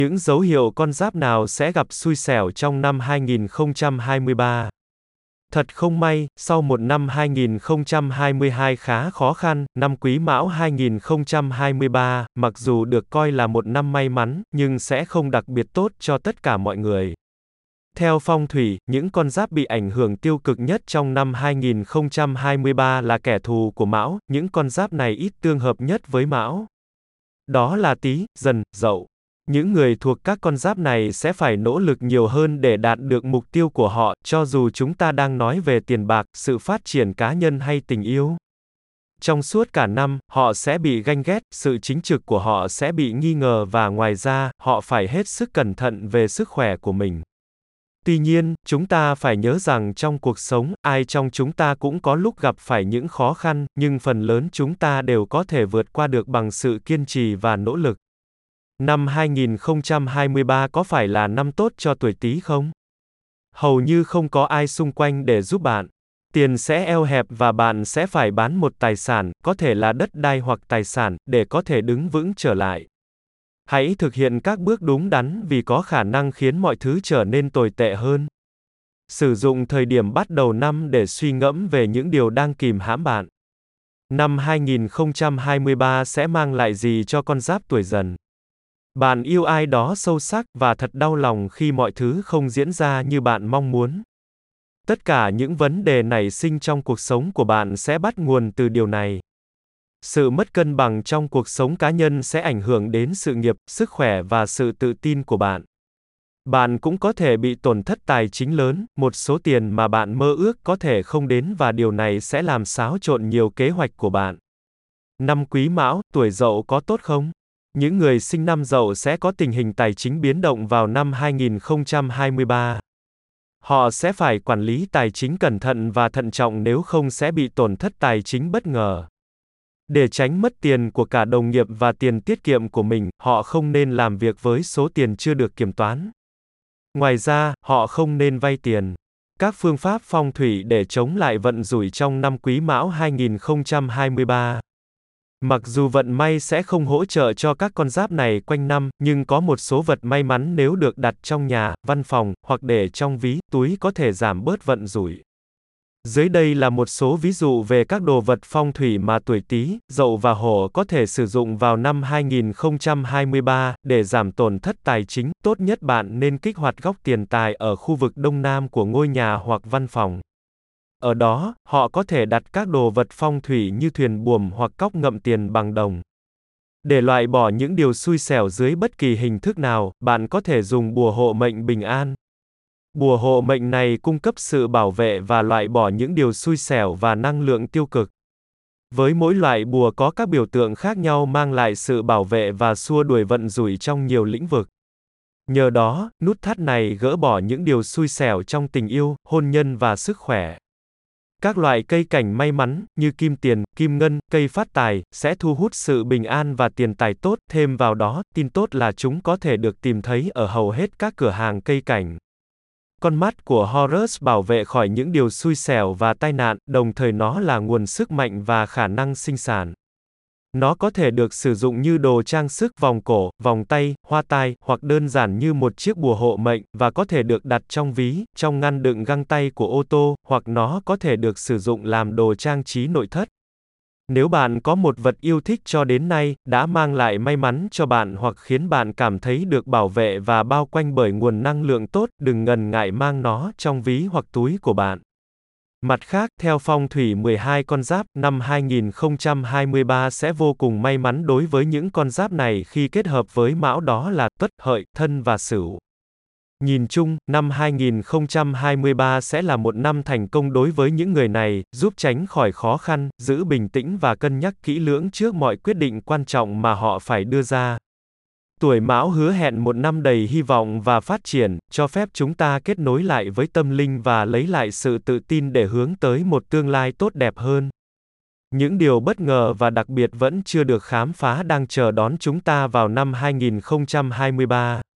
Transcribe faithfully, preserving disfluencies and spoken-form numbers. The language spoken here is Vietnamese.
Những dấu hiệu con giáp nào sẽ gặp xui xẻo trong năm hai nghìn không trăm hai mươi ba? Thật không may, sau một năm hai nghìn không trăm hai mươi hai khá khó khăn, năm Quý Mão hai nghìn không trăm hai mươi ba, mặc dù được coi là một năm may mắn, nhưng sẽ không đặc biệt tốt cho tất cả mọi người. Theo phong thủy, những con giáp bị ảnh hưởng tiêu cực nhất trong năm hai nghìn không trăm hai mươi ba là kẻ thù của Mão, những con giáp này ít tương hợp nhất với Mão. Đó là Tý, Dần, Dậu. Những người thuộc các con giáp này sẽ phải nỗ lực nhiều hơn để đạt được mục tiêu của họ, cho dù chúng ta đang nói về tiền bạc, sự phát triển cá nhân hay tình yêu. Trong suốt cả năm, họ sẽ bị ganh ghét, sự chính trực của họ sẽ bị nghi ngờ và ngoài ra, họ phải hết sức cẩn thận về sức khỏe của mình. Tuy nhiên, chúng ta phải nhớ rằng trong cuộc sống, ai trong chúng ta cũng có lúc gặp phải những khó khăn, nhưng phần lớn chúng ta đều có thể vượt qua được bằng sự kiên trì và nỗ lực. Năm hai nghìn không trăm hai mươi ba có phải là năm tốt cho tuổi Tý không? Hầu như không có ai xung quanh để giúp bạn. Tiền sẽ eo hẹp và bạn sẽ phải bán một tài sản, có thể là đất đai hoặc tài sản, để có thể đứng vững trở lại. Hãy thực hiện các bước đúng đắn vì có khả năng khiến mọi thứ trở nên tồi tệ hơn. Sử dụng thời điểm bắt đầu năm để suy ngẫm về những điều đang kìm hãm bạn. Năm hai nghìn không trăm hai mươi ba sẽ mang lại gì cho con giáp tuổi Dần? Bạn yêu ai đó sâu sắc và thật đau lòng khi mọi thứ không diễn ra như bạn mong muốn. Tất cả những vấn đề nảy sinh trong cuộc sống của bạn sẽ bắt nguồn từ điều này. Sự mất cân bằng trong cuộc sống cá nhân sẽ ảnh hưởng đến sự nghiệp, sức khỏe và sự tự tin của bạn. Bạn cũng có thể bị tổn thất tài chính lớn, một số tiền mà bạn mơ ước có thể không đến và điều này sẽ làm xáo trộn nhiều kế hoạch của bạn. Năm Quý Mão, tuổi Dậu có tốt không? Những người sinh năm Dậu sẽ có tình hình tài chính biến động vào năm hai nghìn không trăm hai mươi ba. Họ sẽ phải quản lý tài chính cẩn thận và thận trọng nếu không sẽ bị tổn thất tài chính bất ngờ. Để tránh mất tiền của cả đồng nghiệp và tiền tiết kiệm của mình, họ không nên làm việc với số tiền chưa được kiểm toán. Ngoài ra, họ không nên vay tiền. Các phương pháp phong thủy để chống lại vận rủi trong năm Quý Mão hai nghìn không trăm hai mươi ba. Mặc dù vận may sẽ không hỗ trợ cho các con giáp này quanh năm, nhưng có một số vật may mắn nếu được đặt trong nhà, văn phòng, hoặc để trong ví, túi có thể giảm bớt vận rủi. Dưới đây là một số ví dụ về các đồ vật phong thủy mà tuổi Tý, Dậu và Hổ có thể sử dụng vào năm hai nghìn không trăm hai mươi ba, để giảm tổn thất tài chính. Tốt nhất bạn nên kích hoạt góc tiền tài ở khu vực đông nam của ngôi nhà hoặc văn phòng. Ở đó, họ có thể đặt các đồ vật phong thủy như thuyền buồm hoặc cốc ngậm tiền bằng đồng. Để loại bỏ những điều xui xẻo dưới bất kỳ hình thức nào, bạn có thể dùng bùa hộ mệnh bình an. Bùa hộ mệnh này cung cấp sự bảo vệ và loại bỏ những điều xui xẻo và năng lượng tiêu cực. Với mỗi loại bùa có các biểu tượng khác nhau mang lại sự bảo vệ và xua đuổi vận rủi trong nhiều lĩnh vực. Nhờ đó, nút thắt này gỡ bỏ những điều xui xẻo trong tình yêu, hôn nhân và sức khỏe. Các loại cây cảnh may mắn, như kim tiền, kim ngân, cây phát tài, sẽ thu hút sự bình an và tiền tài tốt. Thêm vào đó, tin tốt là chúng có thể được tìm thấy ở hầu hết các cửa hàng cây cảnh. Con mắt của Horus bảo vệ khỏi những điều xui xẻo và tai nạn, đồng thời nó là nguồn sức mạnh và khả năng sinh sản. Nó có thể được sử dụng như đồ trang sức, vòng cổ, vòng tay, hoa tai, hoặc đơn giản như một chiếc bùa hộ mệnh, và có thể được đặt trong ví, trong ngăn đựng găng tay của ô tô, hoặc nó có thể được sử dụng làm đồ trang trí nội thất. Nếu bạn có một vật yêu thích cho đến nay, đã mang lại may mắn cho bạn hoặc khiến bạn cảm thấy được bảo vệ và bao quanh bởi nguồn năng lượng tốt, đừng ngần ngại mang nó trong ví hoặc túi của bạn. Mặt khác, theo phong thủy mười hai con giáp, năm hai nghìn không trăm hai mươi ba sẽ vô cùng may mắn đối với những con giáp này khi kết hợp với Mão, đó là Tuất, Hợi, Thân và Sửu. Nhìn chung, năm hai nghìn không trăm hai mươi ba sẽ là một năm thành công đối với những người này, giúp tránh khỏi khó khăn, giữ bình tĩnh và cân nhắc kỹ lưỡng trước mọi quyết định quan trọng mà họ phải đưa ra. Tuổi Mão hứa hẹn một năm đầy hy vọng và phát triển, cho phép chúng ta kết nối lại với tâm linh và lấy lại sự tự tin để hướng tới một tương lai tốt đẹp hơn. Những điều bất ngờ và đặc biệt vẫn chưa được khám phá đang chờ đón chúng ta vào năm hai nghìn không trăm hai mươi ba.